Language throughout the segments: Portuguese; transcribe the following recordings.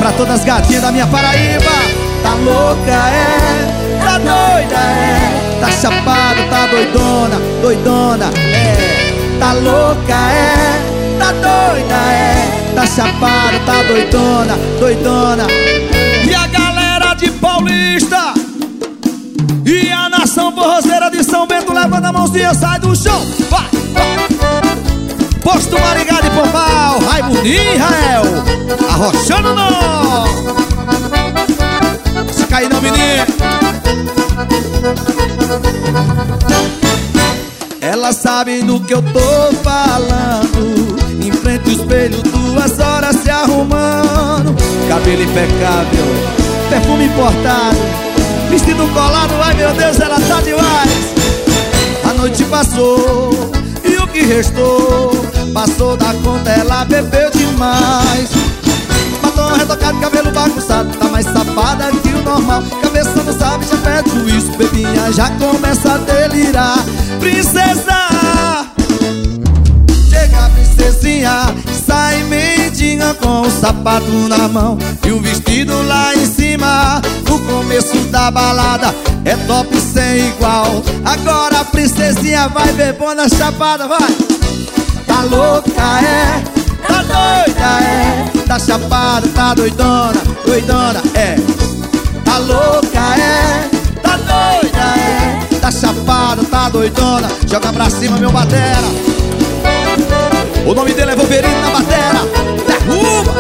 Pra todas as gatinhas da minha Paraíba. Tá louca, é, tá doida, é, tá chapada, tá doidona, doidona, é. Tá louca, é, tá doida, é, tá chapada, tá doidona, doidona. E a galera de Paulista e a nação forrozeira de São Bento, levanta a mãozinha, sai do chão, vai, vai. Posto Maringá de Pombal, Raimundo e Israel, arrochando nó. Se cair não, menino. Elas sabem do que eu tô falando. Em frente ao espelho, 2 horas se arrumando. Cabelo impecável, perfume importado, vestido colado, ai meu Deus, ela tá demais. A noite passou e o que restou passou da conta, ela bebeu demais. Batom retocado, cabelo bagunçado, tá mais safada que o normal. Cabeça não sabe, já perde o juízo, bebinha já começa a delirar. Princesa, chega a princesinha, sai mendiga com o sapato na mão e o vestido lá em cima. No começo da balada é top sem igual. Agora a princesinha vai bebona chapada, vai. Tá louca, é, tá doida, é, tá chapada, tá doidona, doidona, é. Tá louca, é, tá doida, é, tá chapada, tá doidona. Joga pra cima, meu batera. O nome dele é Wolverine na batera. Derruba!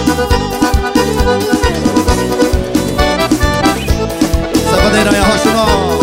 Sabadeirão e arrocha nó.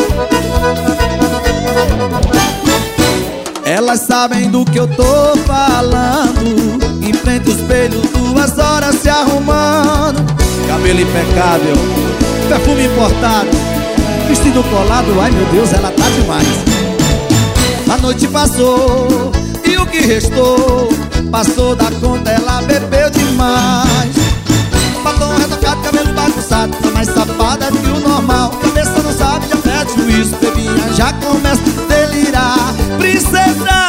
Elas sabem do que eu tô falando. Em frente ao espelho, 2 horas se arrumando. Cabelo impecável, perfume importado, vestido colado, ai meu Deus, ela tá demais. A noite passou e o que restou passou da conta, ela bebeu demais. Batom retocado, cabelo bagunçado, tá mais safada que o normal. Cabeça não sabe, já perde o juízo, bebinha já começa a delirar. Princesa,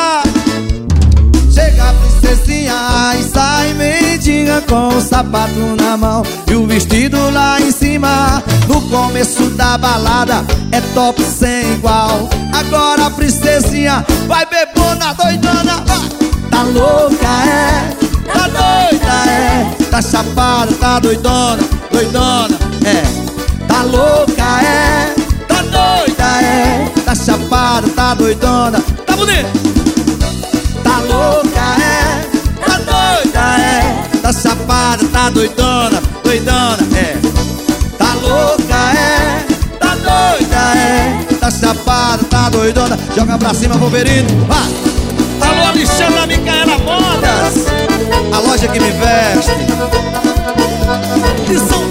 chega a princesinha e sai mendiga com o sapato na mão e o vestido lá em cima. No começo da balada é top sem igual. Agora a princesinha vai bebona, doidona, vai. Tá louca, é, tá doida, é, tá chapada, tá doidona, doidona, é. Tá louca, é, tá doida, é, tá chapada, tá doidona, tá bonito. Tá louca, é, tá doida, é, tá chapada, tá doidona, doidona, é. Tá louca, é, tá doida, é, tá chapada, tá doidona. Joga pra cima, Wolverine, vai. Alô, Alexandra Micaela Modas, a loja que me veste de São